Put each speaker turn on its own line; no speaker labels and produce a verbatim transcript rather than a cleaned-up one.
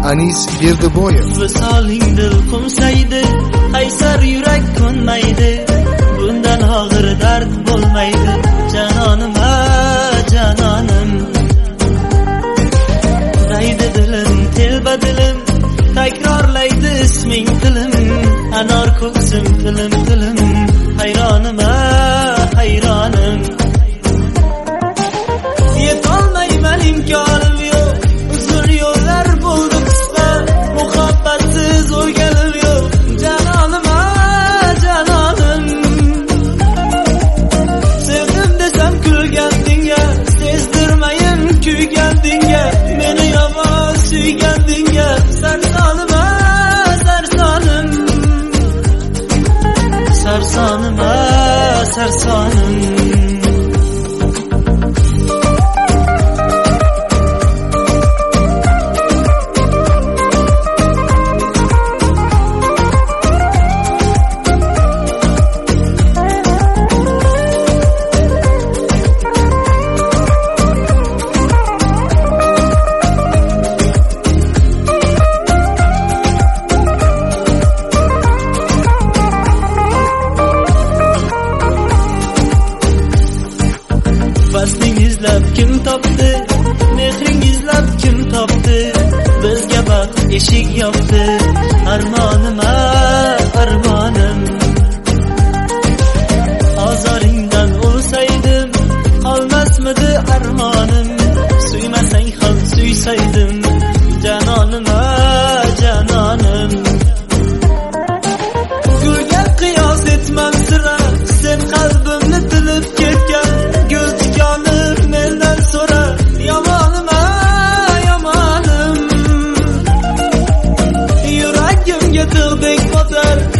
Anis Berdiboyev.
Visoling dil qumsaydi, qaysar yurak ko'nmaydi, bundan og'ir dard bo'lmaydi, janonim a janonim. Daydi dilim, telba dilim, takrorlaydi isming tilim, anor ko'ksim tilim tilim, hayronim a hayronim. Yetolmayman imkonim yo'q, uzun yo'llar bo'ldi qisqa, muhabbatsiz o'lganim yo'q, janonim a janonim. Sevdim desam kulgan dinga, sezdirmayin kuygan dinga, meni yomon suygan dinga, sarsonim a sarsonim, sarsonim a sarsonim. Faslinizlab kim topdi, mehringizlab kim topdi, bizga baxt eshik yopdi, armonim a armonim. Ozoringdan o'lsaydim, qolmasmidi armonim, suymasang ham suysaydim, janonim a janonim. Gulga qiyos etmam sira, sen qalbimni tilib ketgan, mendan so'ra, yomonim a yomonim. Yuragimga tig'dek botar,